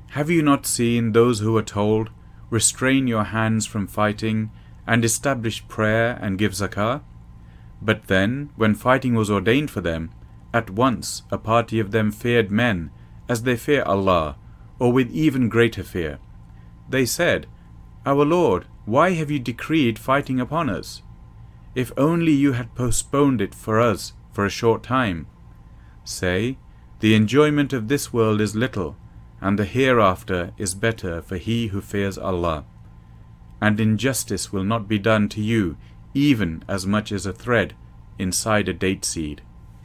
Have you not seen those who were told, restrain your hands from fighting, and establish prayer and give zakah? But then, when fighting was ordained for them, at once a party of them feared men, as they fear Allah, or with even greater fear. They said, Our Lord, why have you decreed fighting upon us? If only you had postponed it for us for a short time. Say, the enjoyment of this world is little, and the hereafter is better for he who fears Allah. And injustice will not be done to you, even as much as a thread inside a date seed.